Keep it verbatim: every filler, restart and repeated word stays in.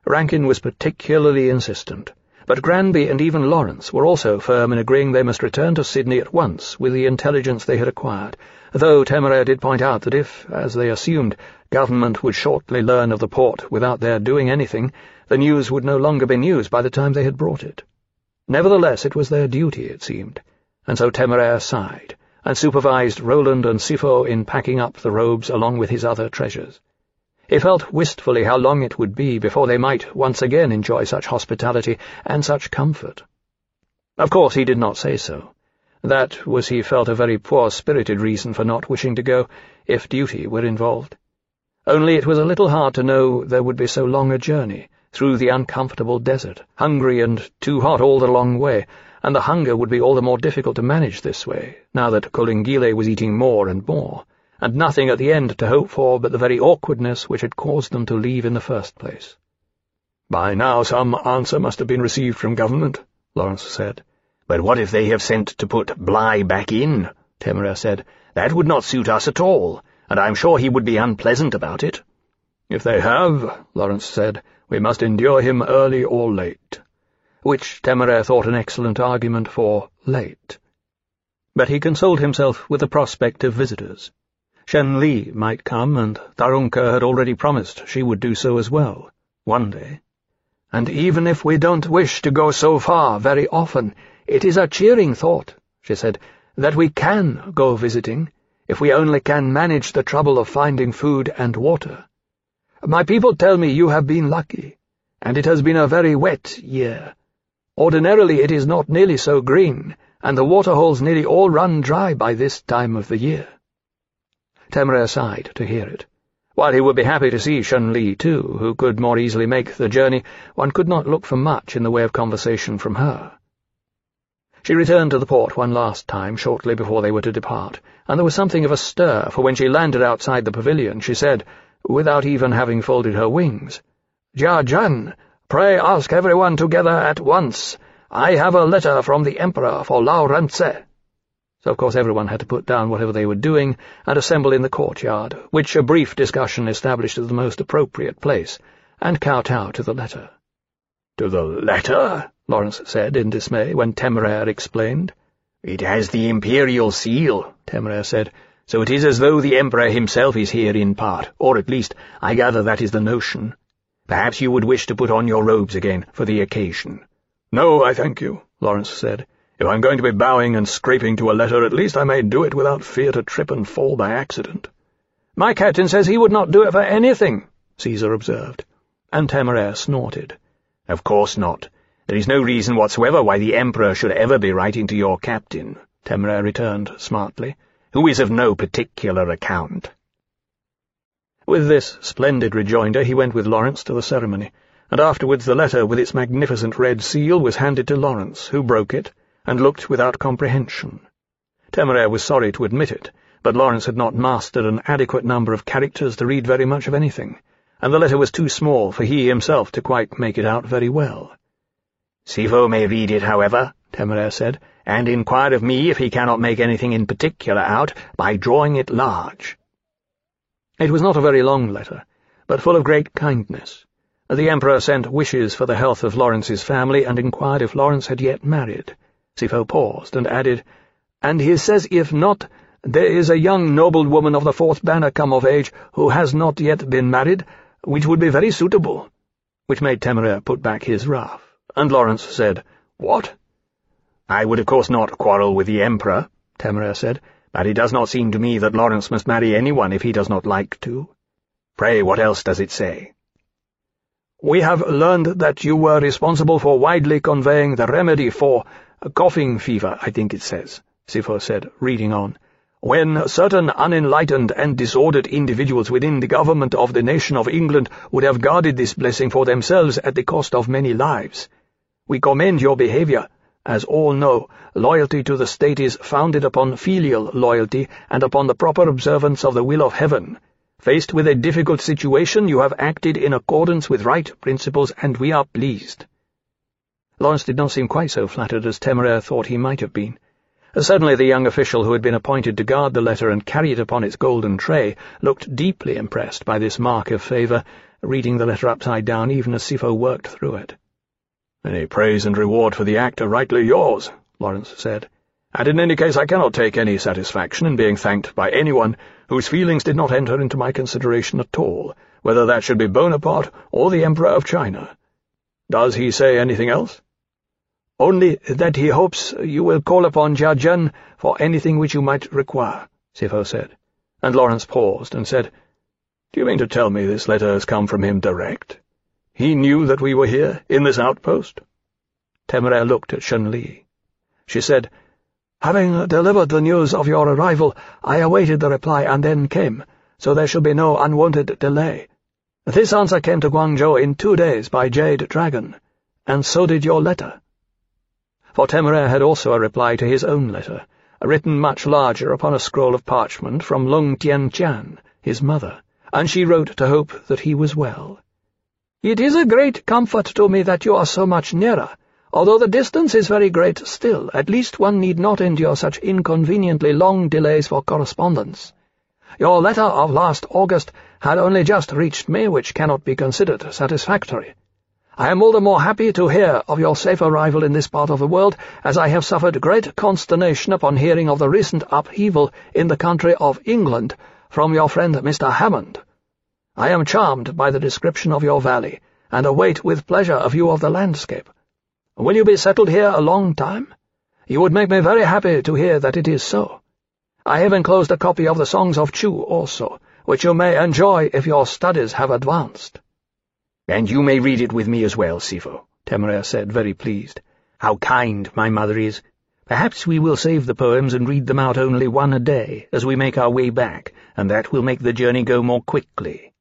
Rankin was particularly insistent, but Granby and even Lawrence were also firm in agreeing they must return to Sydney at once with the intelligence they had acquired, though Temeraire did point out that if, as they assumed, government would shortly learn of the port without their doing anything, the news would no longer be news by the time they had brought it. Nevertheless, it was their duty, it seemed, and so Temeraire sighed, and supervised Roland and Sifo in packing up the robes along with his other treasures. He felt wistfully how long it would be before they might once again enjoy such hospitality and such comfort. Of course he did not say so. That was, he felt, a very poor-spirited reason for not wishing to go, if duty were involved. Only it was a little hard to know there would be so long a journey, through the uncomfortable desert, hungry and too hot all the long way, and the hunger would be all the more difficult to manage this way, now that Kolingile was eating more and more, and nothing at the end to hope for but the very awkwardness which had caused them to leave in the first place. "By now some answer must have been received from government," Lawrence said. "But what if they have sent to put Bligh back in?" Temeraire said. "That would not suit us at all, and I'm sure he would be unpleasant about it." "If they have," Lawrence said, "we must endure him early or late," which Temeraire thought an excellent argument for late. But he consoled himself with the prospect of visitors. Shen Li might come, and Tharunka had already promised she would do so as well, one day. "And even if we don't wish to go so far very often, it is a cheering thought," she said, "that we can go visiting, if we only can manage the trouble of finding food and water. My people tell me you have been lucky, and it has been a very wet year. Ordinarily it is not nearly so green, and the waterholes nearly all run dry by this time of the year." Temeraire sighed to hear it. While he would be happy to see Shen Li too, who could more easily make the journey, one could not look for much in the way of conversation from her. She returned to the port one last time shortly before they were to depart, and there was something of a stir, for when she landed outside the pavilion she said, without even having folded her wings, "Jia Zhen, pray ask everyone together at once. I have a letter from the Emperor for Lao Rentse." So of course everyone had to put down whatever they were doing and assemble in the courtyard, which a brief discussion established as the most appropriate place, and kowtow to the letter. "To the letter?" Lawrence said in dismay when Temeraire explained. "It has the imperial seal," Temeraire said, "so it is as though the Emperor himself is here in part, or at least I gather that is the notion. Perhaps you would wish to put on your robes again for the occasion." "No, I thank you," Lawrence said. "If I'm going to be bowing and scraping to a letter, at least I may do it without fear to trip and fall by accident." "My captain says he would not do it for anything," Caesar observed, and Temeraire snorted. "Of course not. There is no reason whatsoever why the Emperor should ever be writing to your captain," Temeraire returned smartly, "who is of no particular account." With this splendid rejoinder he went with Lawrence to the ceremony, and afterwards the letter with its magnificent red seal was handed to Lawrence, who broke it, and looked without comprehension. Temeraire was sorry to admit it, but Lawrence had not mastered an adequate number of characters to read very much of anything, and the letter was too small for he himself to quite make it out very well. "Sifo may read it, however," Temeraire said, "and inquire of me if he cannot make anything in particular out by drawing it large." It was not a very long letter, but full of great kindness. The Emperor sent wishes for the health of Lawrence's family and inquired if Lawrence had yet married. Sifo paused and added, "And he says if not, there is a young noblewoman of the fourth banner come of age who has not yet been married, which would be very suitable," which made Temeraire put back his ruff, and Lawrence said, "What?" "I would of course not quarrel with the Emperor," Temeraire said, "but it does not seem to me that Lawrence must marry anyone if he does not like to. Pray, what else does it say?" "We have learned that you were responsible for widely conveying the remedy for coughing fever, I think it says," Sifo said, reading on, "when certain unenlightened and disordered individuals within the government of the nation of England would have guarded this blessing for themselves at the cost of many lives. We commend your behavior. As all know, loyalty to the state is founded upon filial loyalty and upon the proper observance of the will of heaven. Faced with a difficult situation, you have acted in accordance with right principles, and we are pleased." Lawrence did not seem quite so flattered as Temeraire thought he might have been. Suddenly the young official who had been appointed to guard the letter and carry it upon its golden tray looked deeply impressed by this mark of favour, reading the letter upside down even as Sifo worked through it. "Any praise and reward for the act are rightly yours," Lawrence said, "and in any case I cannot take any satisfaction in being thanked by anyone whose feelings did not enter into my consideration at all, whether that should be Bonaparte or the Emperor of China. Does he say anything else?" "Only that he hopes you will call upon Jia Zhen for anything which you might require," Sifo said, and Lawrence paused and said, "Do you mean to tell me this letter has come from him direct? He knew that we were here, in this outpost?" Temeraire looked at Shun Li. She said, "Having delivered the news of your arrival, I awaited the reply and then came, so there shall be no unwanted delay. This answer came to Guangzhou in two days by Jade Dragon, and so did your letter." For Temeraire had also a reply to his own letter, written much larger upon a scroll of parchment from Lung Tianqian, his mother, and she wrote to hope that he was well. "It is a great comfort to me that you are so much nearer. Although the distance is very great still, at least one need not endure such inconveniently long delays for correspondence. Your letter of last August had only just reached me, which cannot be considered satisfactory. I am all the more happy to hear of your safe arrival in this part of the world, as I have suffered great consternation upon hearing of the recent upheaval in the country of England from your friend Mister Hammond. I am charmed by the description of your valley, and await with pleasure a view of the landscape. Will you be settled here a long time? You would make me very happy to hear that it is so. I have enclosed a copy of the Songs of Chu also, which you may enjoy if your studies have advanced." "And you may read it with me as well, Sifo," Temeraire said, very pleased. "How kind my mother is. Perhaps we will save the poems and read them out only one a day as we make our way back, and that will make the journey go more quickly."